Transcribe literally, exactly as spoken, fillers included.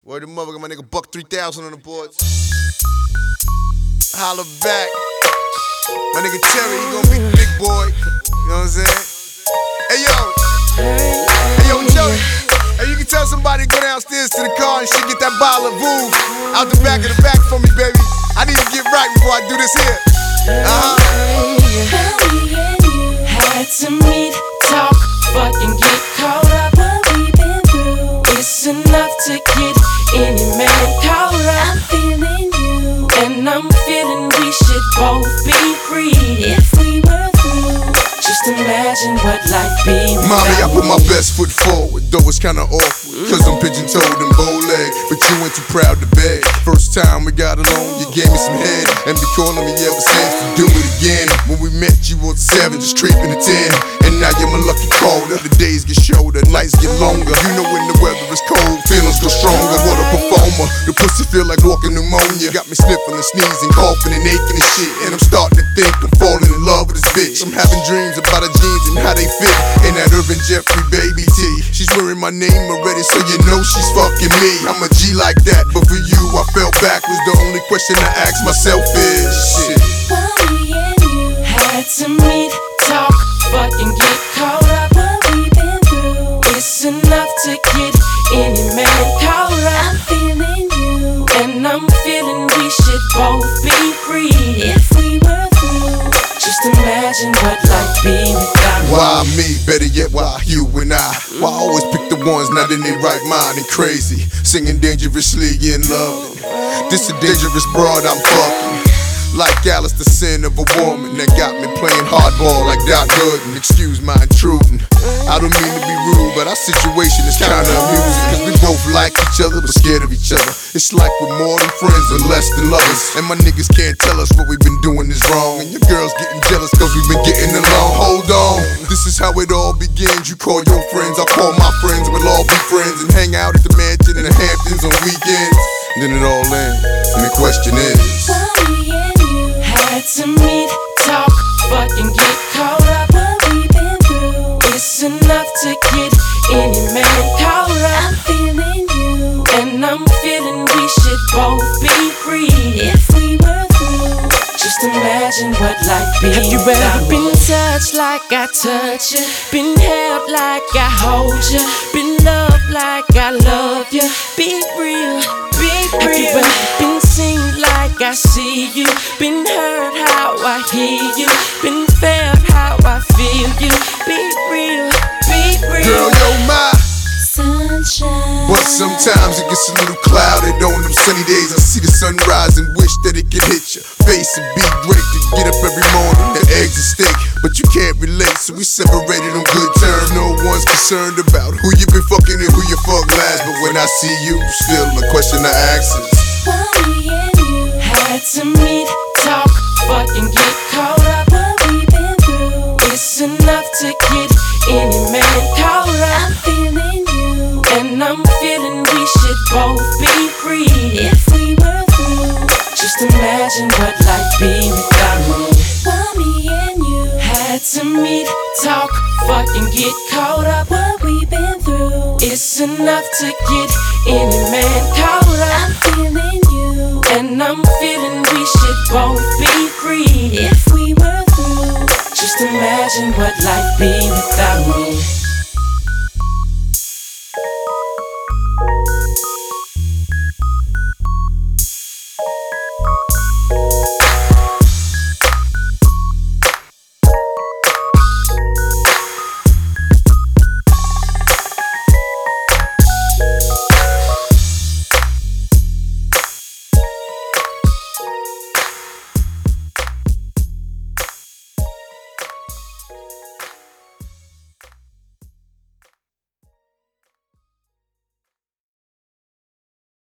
Word the mother, my nigga Buck three thousand on the boards. Holla back. My nigga Terry, he gon' be the big boy. You know what I'm saying? Hey yo. Hey yo, Joey. Hey, you can tell somebody to go downstairs to the car and shit, get that bottle of Vouv out the back of the back for me, baby. I need to get right before I do this here. Uh-huh. Had to meet, talk, fucking get caught up. What we been through, it's enough to get any man caught up. I'm feeling you, and I'm feeling we should both be free if we were through. Just imagine what life be. Mommy, I put my best foot forward, though it's kinda awkward, cause I'm pigeon-toed and bow-legged, but you ain't too proud to beg. First time we got along, you gave me some head, and be calling me ever since to do it again. When we met, you was seven, just creeping to ten, and now you're my lucky caller. The days get shorter, nights get longer. You know when the weather is cold, feelings go stronger. What a performer, the pussy feel like walking pneumonia. Got me sniffling and sneezing, coughing and aching and shit, and I'm starting to think I'm falling in love with this bitch. I'm having dreams about her jeans and how they fit in that Irvin Jeffrey baby tee. She's wearing my name already, so you know she's fucking me. I'm a G like that, but for you I fell backwards. The only question I ask myself is shit. Well, me and you had to meet, talk, fucking get caught up. What we been through, it's enough to get any man caught up. I'm feeling you, and I'm feeling we should both be free if we were through. Just imagine what life be without me. Why me? Better yet, why you and I? Why I always pick the ones not in their right mind and crazy, singing dangerously in love. This a dangerous broad I'm fucking, like Alice, the sin of a woman that got me playing hardball like Doc Gooden. Excuse my intruding, I don't mean to be rude, but our situation is kinda amusing, cause we both like each other but scared of each other. It's like we're more than friends and less than lovers, and my niggas can't tell us what we've been doing is wrong, and your girl's getting jealous cause we've been getting along. Hold on, this is how it all begins. You call your friends, I'll call my friends, we'll all be friends and hang out at the mansion in the Hamptons on weekends. Then it all ends, and the question is, well, me and you had to meet, talk, fucking get caught up. What we been through, it's enough to get any man caught up. I'm feeling you, and I'm feeling we should both be free if we were through. Just imagine what life be. Have you ever been touched like I touch you? Been held like I hold you? Been loved like I love you? Be real, be real. Have you ever been seen like I see you? Been heard how I hear you? Been felt how I feel you? Be real, be real. girl, yo my Sunshine. But sometimes it gets a little clouded on them sunny days. I see the sunrise and wish that it could hit your face. It'd be great to get up every morning and eggs and steak, but you can't relate, so we separated on good terms. No one's concerned about who you been fucking and who you fuck last, but when I see you, still the question I ask is, well, me and you had to meet, talk, fucking get caught up. What we been through, it's enough to get any man caught up. I'm feeling you, and I'm feeling we should both be free if we were through. Just imagine what life be without me. Well, me and you had to meet, talk, fucking get caught up. What we been through, it's enough to get any man caught up. I'm feeling you, and I'm feeling we should both be free if we were through. Just imagine what life be without me.